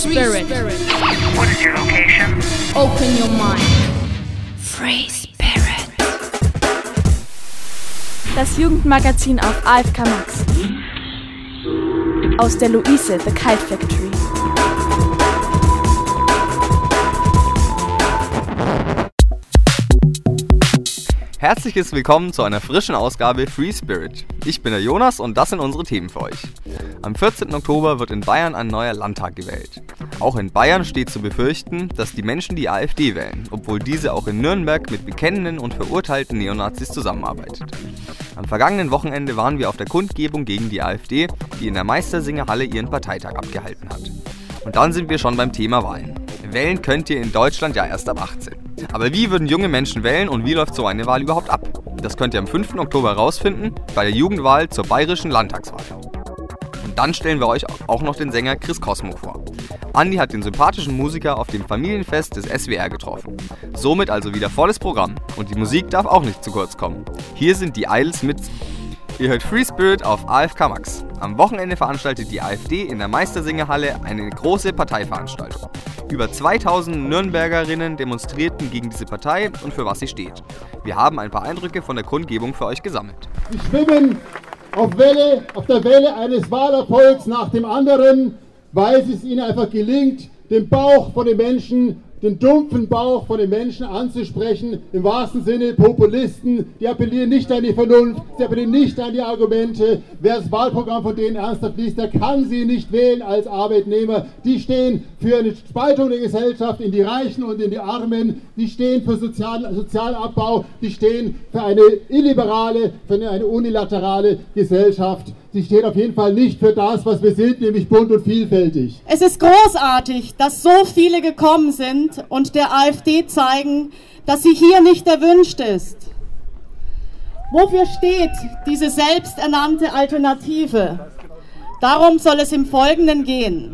Spirit. What is your location? Open your mind. Free Spirit. Das Jugendmagazin auf AFK Max. Aus der Luise, The Kite Factory. Herzliches Willkommen zu einer frischen Ausgabe Free Spirit. Ich bin der Jonas und das sind unsere Themen für euch. Am 14. Oktober wird in Bayern ein neuer Landtag gewählt. Auch in Bayern steht zu befürchten, dass die Menschen die AfD wählen, obwohl diese auch in Nürnberg mit bekennenden und verurteilten Neonazis zusammenarbeitet. Am vergangenen Wochenende waren wir auf der Kundgebung gegen die AfD, die in der Meistersingerhalle ihren Parteitag abgehalten hat. Und dann sind wir schon beim Thema Wahlen. Wählen könnt ihr in Deutschland ja erst ab 18. Aber wie würden junge Menschen wählen und wie läuft so eine Wahl überhaupt ab? Das könnt ihr am 5. Oktober herausfinden bei der Jugendwahl zur Bayerischen Landtagswahl. Und dann stellen wir euch auch noch den Sänger Chris Cosmo vor. Andi hat den sympathischen Musiker auf dem Familienfest des SWR getroffen. Somit also wieder volles Programm und die Musik darf auch nicht zu kurz kommen. Hier sind die Idols mit... Ihr hört Free Spirit auf AFK Max. Am Wochenende veranstaltet die AfD in der Meistersingerhalle eine große Parteiveranstaltung. Über 2000 Nürnbergerinnen demonstrierten gegen diese Partei und für was sie steht. Wir haben ein paar Eindrücke von der Kundgebung für euch gesammelt. Sie schwimmen auf der Welle eines Wahlerfolgs nach dem anderen, weil es ihnen einfach gelingt, den Bauch von den Menschen, den dumpfen Bauch von den Menschen anzusprechen, im wahrsten Sinne Populisten, die appellieren nicht an die Vernunft, sie appellieren nicht an die Argumente. Wer das Wahlprogramm von denen ernsthaft liest, der kann sie nicht wählen als Arbeitnehmer. Die stehen für eine Spaltung der Gesellschaft in die Reichen und in die Armen, die stehen für Sozialabbau, die stehen für eine illiberale, für eine unilaterale Gesellschaft. Sie steht auf jeden Fall nicht für das, was wir sind, nämlich bunt und vielfältig. Es ist großartig, dass so viele gekommen sind und der AfD zeigen, dass sie hier nicht erwünscht ist. Wofür steht diese selbsternannte Alternative? Darum soll es im Folgenden gehen.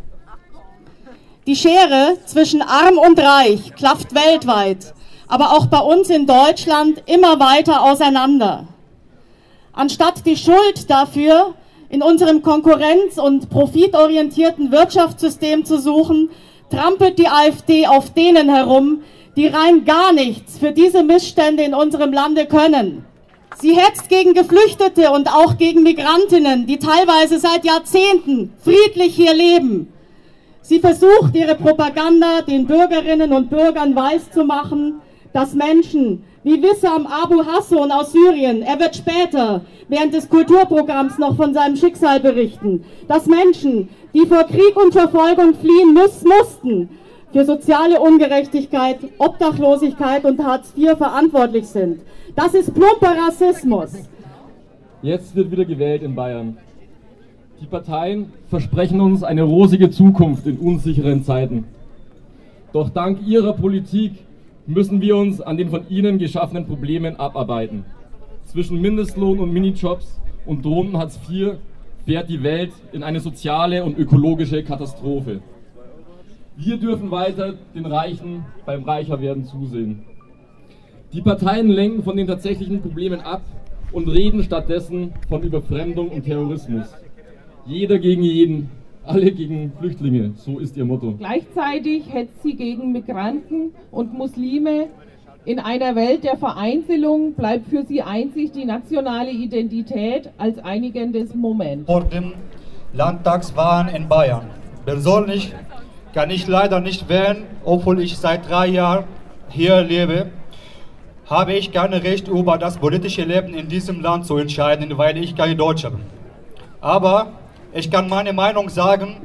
Die Schere zwischen Arm und Reich klafft weltweit, aber auch bei uns in Deutschland immer weiter auseinander. Anstatt die Schuld dafür in unserem konkurrenz- und profitorientierten Wirtschaftssystem zu suchen, trampelt die AfD auf denen herum, die rein gar nichts für diese Missstände in unserem Lande können. Sie hetzt gegen Geflüchtete und auch gegen Migrantinnen, die teilweise seit Jahrzehnten friedlich hier leben. Sie versucht, ihre Propaganda den Bürgerinnen und Bürgern weiszumachen, dass Menschen wie Wissam Abu Hasson aus Syrien, er wird später während des Kulturprogramms noch von seinem Schicksal berichten, dass Menschen, die vor Krieg und Verfolgung fliehen mussten, für soziale Ungerechtigkeit, Obdachlosigkeit und Hartz IV verantwortlich sind. Das ist plumper Rassismus. Jetzt wird wieder gewählt in Bayern. Die Parteien versprechen uns eine rosige Zukunft in unsicheren Zeiten. Doch dank ihrer Politik müssen wir uns an den von ihnen geschaffenen Problemen abarbeiten. Zwischen Mindestlohn und Minijobs und drohendem Hartz IV fährt die Welt in eine soziale und ökologische Katastrophe. Wir dürfen weiter den Reichen beim Reicherwerden zusehen. Die Parteien lenken von den tatsächlichen Problemen ab und reden stattdessen von Überfremdung und Terrorismus. Jeder gegen jeden. Alle gegen Flüchtlinge, so ist ihr Motto. Gleichzeitig hetzt sie gegen Migranten und Muslime. In einer Welt der Vereinzelung bleibt für sie einzig die nationale Identität als einigendes Moment. Vor den Landtagswahlen in Bayern. Persönlich kann ich leider nicht wählen, obwohl ich seit 3 Jahren hier lebe. Habe ich kein Recht, über das politische Leben in diesem Land zu entscheiden, weil ich kein Deutscher bin. Aber ich kann meine Meinung sagen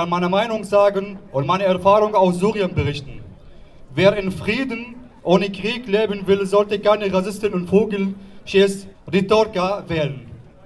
und meine Erfahrung aus Syrien berichten. Wer in Frieden ohne Krieg leben will, sollte keine Rassisten und Vogelschiss Rhetoriker wählen.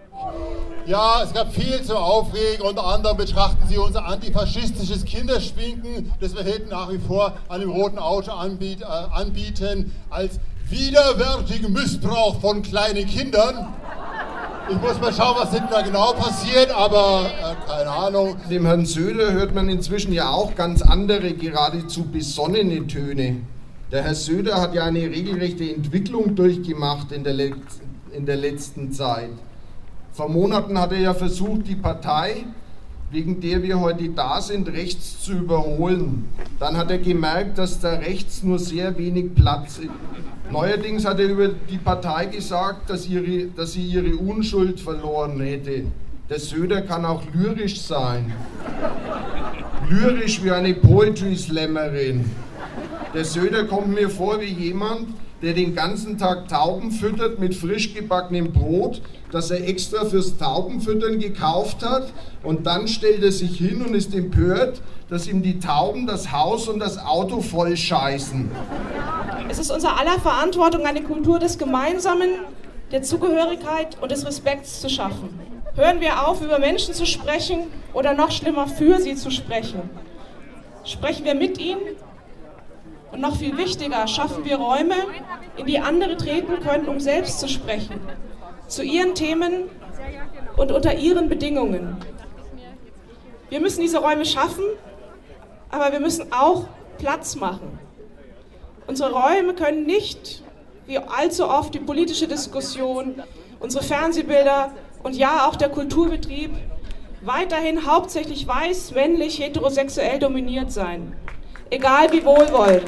Ja, es gab viel zu aufregen. Unter anderem betrachten sie unser antifaschistisches Kinderschminken, das wir hinten nach wie vor an dem roten Auto anbieten, als widerwärtigen Missbrauch von kleinen Kindern. Ich muss mal schauen, was hinten da genau passiert, aber keine Ahnung. Dem Herrn Söder hört man inzwischen ja auch ganz andere, geradezu besonnene Töne. Der Herr Söder hat ja eine regelrechte Entwicklung durchgemacht in der letzten Zeit. Vor Monaten hat er ja versucht, die Partei wegen der wir heute da sind, rechts zu überholen. Dann hat er gemerkt, dass da rechts nur sehr wenig Platz ist. Neuerdings hat er über die Partei gesagt, dass sie ihre Unschuld verloren hätte. Der Söder kann auch lyrisch sein. Lyrisch wie eine Poetry Slammerin. Der Söder kommt mir vor wie jemand, der den ganzen Tag Tauben füttert mit frisch gebackenem Brot, das er extra fürs Taubenfüttern gekauft hat, und dann stellt er sich hin und ist empört, dass ihm die Tauben das Haus und das Auto voll scheißen. Es ist unser aller Verantwortung, eine Kultur des Gemeinsamen, der Zugehörigkeit und des Respekts zu schaffen. Hören wir auf, über Menschen zu sprechen oder noch schlimmer, für sie zu sprechen. Sprechen wir mit ihnen. Und noch viel wichtiger, schaffen wir Räume, in die andere treten können, um selbst zu sprechen. Zu ihren Themen und unter ihren Bedingungen. Wir müssen diese Räume schaffen, aber wir müssen auch Platz machen. Unsere Räume können nicht, wie allzu oft, die politische Diskussion, unsere Fernsehbilder und ja auch der Kulturbetrieb weiterhin hauptsächlich weiß, männlich, heterosexuell dominiert sein. Egal wie wohlwollend.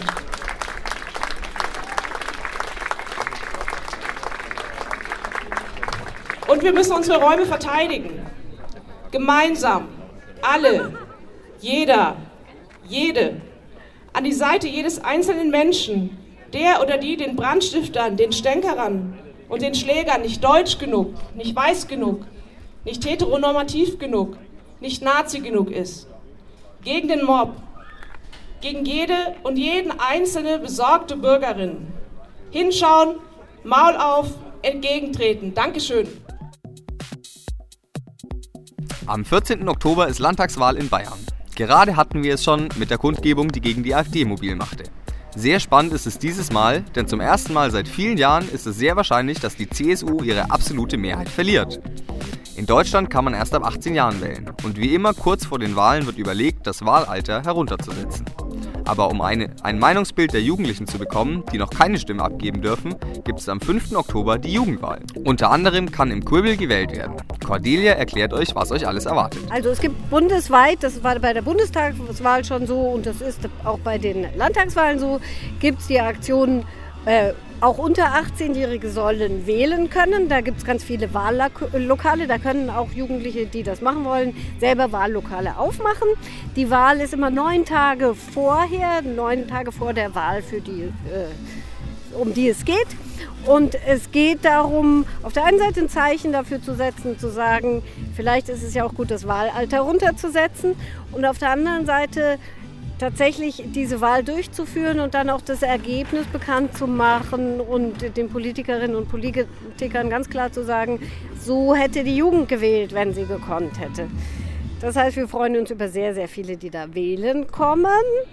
Und wir müssen unsere Räume verteidigen. Gemeinsam. Alle. Jeder. Jede. An die Seite jedes einzelnen Menschen, der oder die den Brandstiftern, den Stänkerern und den Schlägern nicht deutsch genug, nicht weiß genug, nicht heteronormativ genug, nicht Nazi genug ist. Gegen den Mob. Gegen jede und jeden einzelne besorgte Bürgerin. Hinschauen, Maul auf, entgegentreten. Dankeschön. Am 14. Oktober ist Landtagswahl in Bayern. Gerade hatten wir es schon mit der Kundgebung, die gegen die AfD mobil machte. Sehr spannend ist es dieses Mal, denn zum ersten Mal seit vielen Jahren ist es sehr wahrscheinlich, dass die CSU ihre absolute Mehrheit verliert. In Deutschland kann man erst ab 18 Jahren wählen und wie immer kurz vor den Wahlen wird überlegt, das Wahlalter herunterzusetzen. Aber um ein Meinungsbild der Jugendlichen zu bekommen, die noch keine Stimme abgeben dürfen, gibt es am 5. Oktober die Jugendwahl. Unter anderem kann im Quibbel gewählt werden. Cordelia erklärt euch, was euch alles erwartet. Also es gibt bundesweit, das war bei der Bundestagswahl schon so und das ist auch bei den Landtagswahlen so, gibt es die Aktion, auch unter 18-Jährige sollen wählen können. Da gibt es ganz viele Wahllokale. Da können auch Jugendliche, die das machen wollen, selber Wahllokale aufmachen. Die Wahl ist immer 9 Tage vorher, 9 Tage vor der Wahl, um die es geht. Und es geht darum, auf der einen Seite ein Zeichen dafür zu setzen, zu sagen, vielleicht ist es ja auch gut, das Wahlalter runterzusetzen. Und auf der anderen Seite tatsächlich diese Wahl durchzuführen und dann auch das Ergebnis bekannt zu machen und den Politikerinnen und Politikern ganz klar zu sagen, so hätte die Jugend gewählt, wenn sie gekonnt hätte. Das heißt, wir freuen uns über sehr, sehr viele, die da wählen kommen.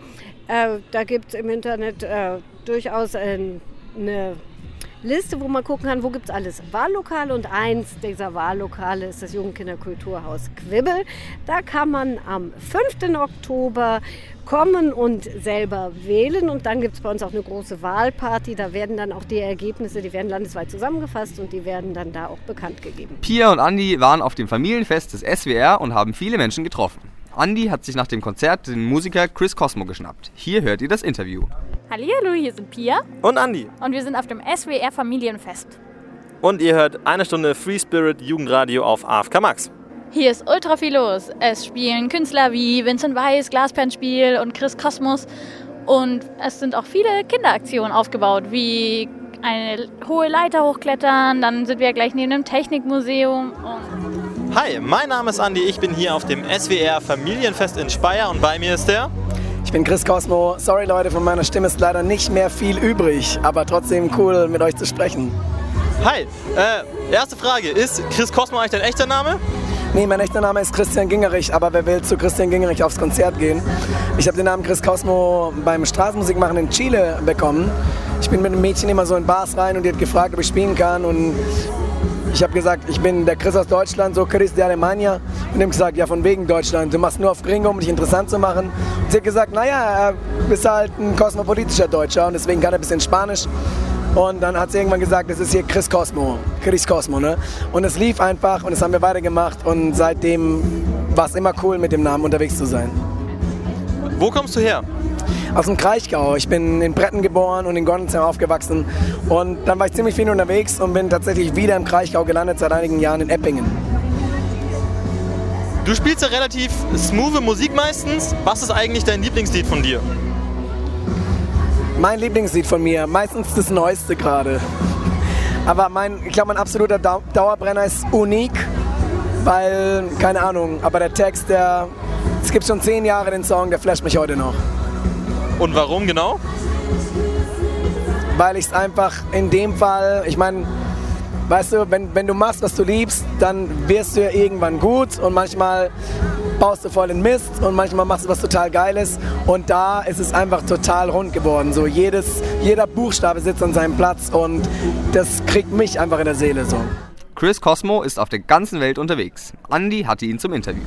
Da gibt es im Internet durchaus eine Liste, wo man gucken kann, wo gibt es alles Wahllokale, und eins dieser Wahllokale ist das Jugendkinderkulturhaus Quibbel. Da kann man am 5. Oktober kommen und selber wählen, und dann gibt es bei uns auch eine große Wahlparty. Da werden dann auch die Ergebnisse, die werden landesweit zusammengefasst und die werden dann da auch bekannt gegeben. Pia und Andi waren auf dem Familienfest des SWR und haben viele Menschen getroffen. Andi hat sich nach dem Konzert den Musiker Chris Cosmo geschnappt. Hier hört ihr das Interview. Hallihallo, hier sind Pia und Andi. Und wir sind auf dem SWR Familienfest. Und ihr hört eine Stunde Free Spirit Jugendradio auf AFK Max. Hier ist ultra viel los. Es spielen Künstler wie Vincent Weiss, Glasperlenspiel und Chris Cosmos. Und es sind auch viele Kinderaktionen aufgebaut, wie eine hohe Leiter hochklettern. Dann sind wir gleich neben dem Technikmuseum. Hi, mein Name ist Andi. Ich bin hier auf dem SWR Familienfest in Speyer und bei mir ist der... Ich bin Chris Cosmo. Sorry Leute, von meiner Stimme ist leider nicht mehr viel übrig, aber trotzdem cool, mit euch zu sprechen. Hi, erste Frage, ist Chris Cosmo eigentlich dein echter Name? Nee, mein echter Name ist Christian Gingerich, aber wer will zu Christian Gingerich aufs Konzert gehen? Ich habe den Namen Chris Cosmo beim Straßenmusikmachen in Chile bekommen. Ich bin mit einem Mädchen immer so in Bars rein und die hat gefragt, ob ich spielen kann, und ich habe gesagt, ich bin der Chris aus Deutschland, so Chris de Alemania. Und die haben gesagt, ja, von wegen Deutschland, du machst nur auf Gringo, um dich interessant zu machen. Und sie hat gesagt, naja, du bist halt ein kosmopolitischer Deutscher und deswegen kann er ein bisschen Spanisch. Und dann hat sie irgendwann gesagt, das ist hier Chris Cosmo, ne? Und es lief einfach und das haben wir weitergemacht und seitdem war es immer cool, mit dem Namen unterwegs zu sein. Wo kommst du her? Aus dem Kraichgau. Ich bin in Bretten geboren und in Gondelsheim aufgewachsen. Und dann war ich ziemlich viel unterwegs und bin tatsächlich wieder im Kraichgau gelandet, seit einigen Jahren in Eppingen. Du spielst ja relativ smooth Musik meistens. Was ist eigentlich dein Lieblingslied von dir? Mein Lieblingslied von mir, meistens das Neueste gerade. Aber ich glaube, mein absoluter Dauerbrenner ist Unique, weil, keine Ahnung, aber der Text, es gibt schon 10 Jahre den Song, der flasht mich heute noch. Und warum genau? Weil ich es einfach in dem Fall, ich meine, weißt du, wenn du machst, was du liebst, dann wirst du ja irgendwann gut und manchmal baust du voll den Mist und manchmal machst du was total Geiles und da ist es einfach total rund geworden. So jeder Buchstabe sitzt an seinem Platz und das kriegt mich einfach in der Seele so. Chris Cosmo ist auf der ganzen Welt unterwegs. Andi hatte ihn zum Interview.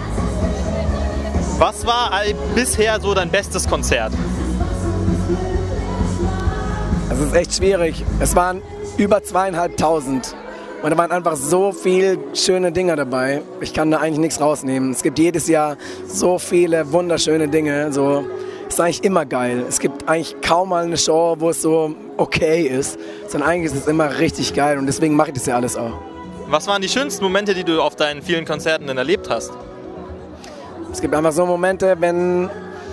Was war bisher so dein bestes Konzert? Das ist echt schwierig. Es waren über 2.500 und da waren einfach so viele schöne Dinge dabei. Ich kann da eigentlich nichts rausnehmen. Es gibt jedes Jahr so viele wunderschöne Dinge. So, ist eigentlich immer geil. Es gibt eigentlich kaum mal eine Show, wo es so okay ist, sondern eigentlich ist es immer richtig geil und deswegen mache ich das ja alles auch. Was waren die schönsten Momente, die du auf deinen vielen Konzerten denn erlebt hast? Es gibt einfach so Momente, wenn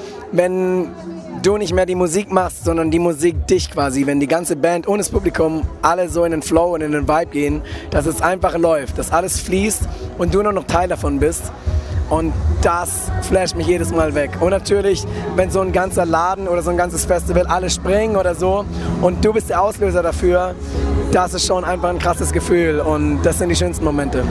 du nicht mehr die Musik machst, sondern die Musik dich quasi. Wenn die ganze Band ohne das Publikum alle so in den Flow und in den Vibe gehen, dass es einfach läuft, dass alles fließt und du nur noch Teil davon bist. Und das flasht mich jedes Mal weg. Und natürlich, wenn so ein ganzer Laden oder so ein ganzes Festival alle springen oder so und du bist der Auslöser dafür, das ist schon einfach ein krasses Gefühl und das sind die schönsten Momente.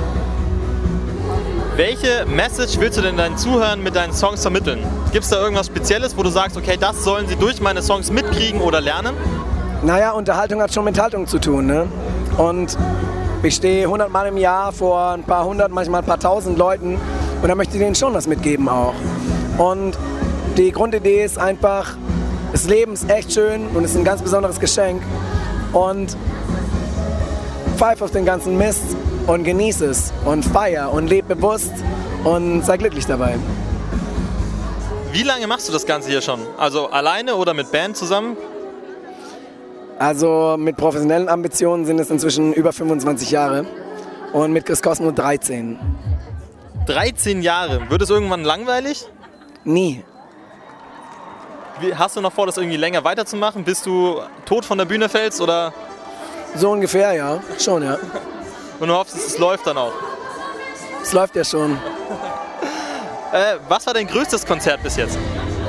Welche Message willst du denn deinen Zuhörern mit deinen Songs vermitteln? Gibt es da irgendwas Spezielles, wo du sagst, okay, das sollen sie durch meine Songs mitkriegen oder lernen? Naja, Unterhaltung hat schon mit Haltung zu tun, ne? Und ich stehe 100 Mal im Jahr vor ein paar hundert, manchmal ein paar tausend Leuten und da möchte ich denen schon was mitgeben auch. Und die Grundidee ist einfach, das Leben ist echt schön und ist ein ganz besonderes Geschenk und pfeif auf den ganzen Mist und genieße es und feier und leb bewusst und sei glücklich dabei. Wie lange machst du das Ganze hier schon? Also alleine oder mit Band zusammen? Also mit professionellen Ambitionen sind es inzwischen über 25 Jahre und mit Chris Cosmo 13. 13 Jahre. Wird es irgendwann langweilig? Nie. Hast du noch vor, das irgendwie länger weiterzumachen, bis du tot von der Bühne fällst, oder? So ungefähr, ja. Schon, ja. Und du hoffst, es läuft dann auch? Es läuft ja schon. Was war dein größtes Konzert bis jetzt?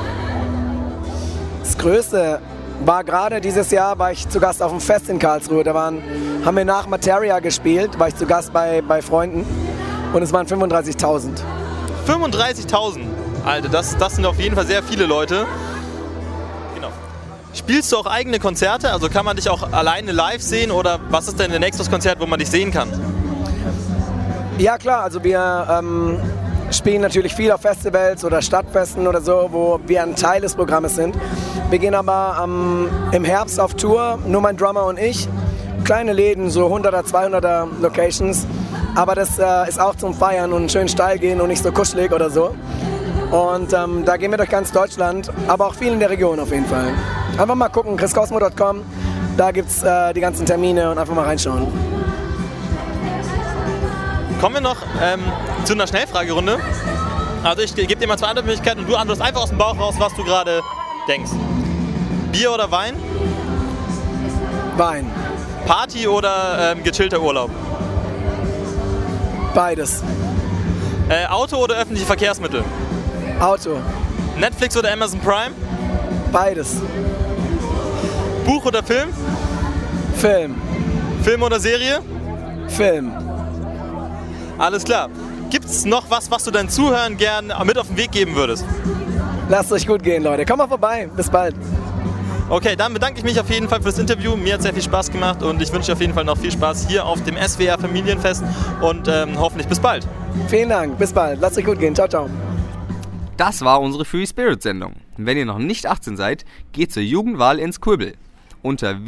Das größte war gerade dieses Jahr, war ich zu Gast auf dem Fest in Karlsruhe. Da haben wir nach Materia gespielt, war ich zu Gast bei Freunden und es waren 35.000. 35.000? Alter, das sind auf jeden Fall sehr viele Leute. Genau. Spielst du auch eigene Konzerte? Also kann man dich auch alleine live sehen oder was ist denn dein nächstes Konzert, wo man dich sehen kann? Ja klar, also wir spielen natürlich viel auf Festivals oder Stadtfesten oder so, wo wir ein Teil des Programmes sind. Wir gehen aber im Herbst auf Tour, nur mein Drummer und ich. Kleine Läden, so 100er, 200er Locations. Aber das ist auch zum Feiern und schön steil gehen und nicht so kuschelig oder so. Und da gehen wir durch ganz Deutschland, aber auch viel in der Region auf jeden Fall. Einfach mal gucken, chriscosmo.com, da gibt's die ganzen Termine und einfach mal reinschauen. Kommen wir noch zu einer Schnellfragerunde. Also ich gebe dir mal 2 Antwortmöglichkeiten und du antwortest einfach aus dem Bauch raus, was du gerade denkst. Bier oder Wein? Wein. Party oder gechillter Urlaub? Beides. Auto oder öffentliche Verkehrsmittel? Auto. Netflix oder Amazon Prime? Beides. Buch oder Film? Film. Film oder Serie? Film. Alles klar. Gibt es noch was du deinen Zuhörern gern mit auf den Weg geben würdest? Lasst euch gut gehen, Leute. Komm mal vorbei. Bis bald. Okay, dann bedanke ich mich auf jeden Fall für das Interview. Mir hat sehr viel Spaß gemacht und ich wünsche auf jeden Fall noch viel Spaß hier auf dem SWR Familienfest und hoffentlich bis bald. Vielen Dank. Bis bald. Lasst euch gut gehen. Ciao, ciao. Das war unsere Free Spirit Sendung. Wenn ihr noch nicht 18 seid, geht zur Jugendwahl ins Quibbel. Unter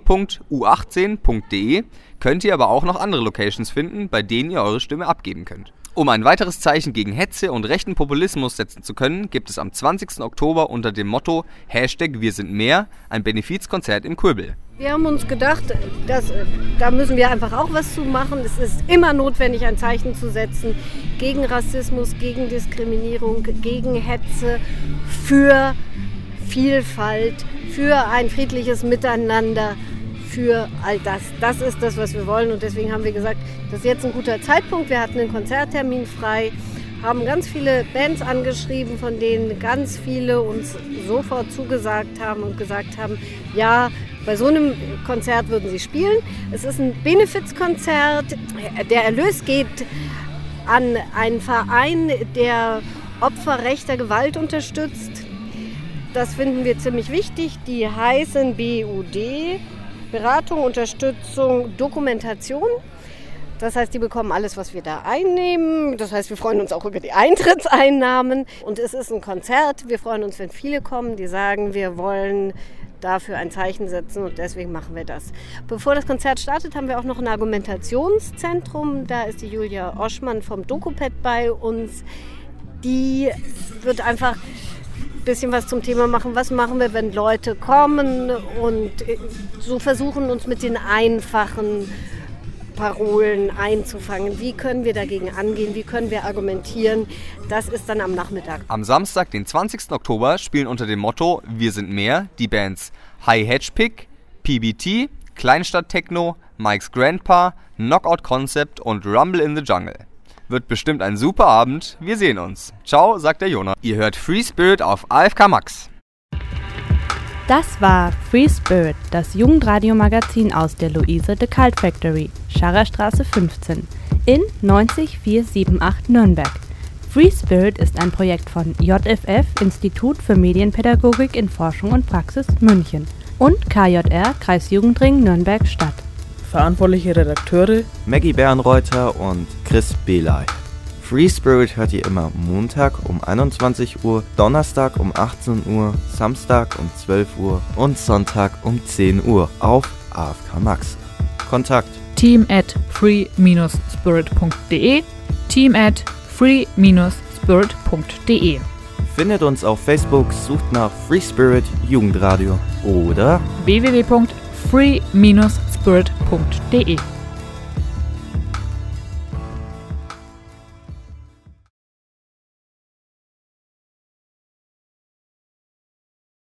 www.u18.de könnt ihr aber auch noch andere Locations finden, bei denen ihr eure Stimme abgeben könnt. Um ein weiteres Zeichen gegen Hetze und rechten Populismus setzen zu können, gibt es am 20. Oktober unter dem Motto #WirSindMehr ein Benefizkonzert im Kurbel. Wir haben uns gedacht, da müssen wir einfach auch was zu machen. Es ist immer notwendig, ein Zeichen zu setzen gegen Rassismus, gegen Diskriminierung, gegen Hetze, für Vielfalt, für ein friedliches Miteinander, für all das. Das ist das, was wir wollen, und deswegen haben wir gesagt, das ist jetzt ein guter Zeitpunkt. Wir hatten einen Konzerttermin frei, haben ganz viele Bands angeschrieben, von denen ganz viele uns sofort zugesagt haben und gesagt haben, ja, bei so einem Konzert würden sie spielen. Es ist ein Benefizkonzert. Der Erlös geht an einen Verein, der Opfer rechter Gewalt unterstützt. Das finden wir ziemlich wichtig. Die heißen BUD, Beratung, Unterstützung, Dokumentation. Das heißt, die bekommen alles, was wir da einnehmen. Das heißt, wir freuen uns auch über die Eintrittseinnahmen. Und es ist ein Konzert. Wir freuen uns, wenn viele kommen, die sagen, wir wollen dafür ein Zeichen setzen, und deswegen machen wir das. Bevor das Konzert startet, haben wir auch noch ein Argumentationszentrum. Da ist die Julia Oschmann vom DokuPad bei uns. Die wird einfach ein bisschen was zum Thema machen. Was machen wir, wenn Leute kommen, und so versuchen, uns mit den einfachen Parolen einzufangen. Wie können wir dagegen angehen? Wie können wir argumentieren? Das ist dann am Nachmittag. Am Samstag, den 20. Oktober, spielen unter dem Motto Wir sind mehr die Bands High Hedgepick, PBT, Kleinstadt Techno, Mike's Grandpa, Knockout Concept und Rumble in the Jungle. Wird bestimmt ein super Abend. Wir sehen uns. Ciao, sagt der Jonas. Ihr hört Free Spirit auf AFK Max. Das war Free Spirit, das Jugendradiomagazin aus der Luise de Cult Factory, Scharrerstraße 15 in 90478 Nürnberg. Free Spirit ist ein Projekt von JFF, Institut für Medienpädagogik in Forschung und Praxis München, und KJR, Kreisjugendring Nürnberg Stadt. Verantwortliche Redakteure Maggie Bernreuther und Chris Belay. Free Spirit hört ihr immer Montag um 21 Uhr, Donnerstag um 18 Uhr, Samstag um 12 Uhr und Sonntag um 10 Uhr auf AFK Max. Kontakt team@free-spirit.de, team@free-spirit.de. Findet uns auf Facebook, sucht nach Free Spirit Jugendradio oder www.free-spirit.de.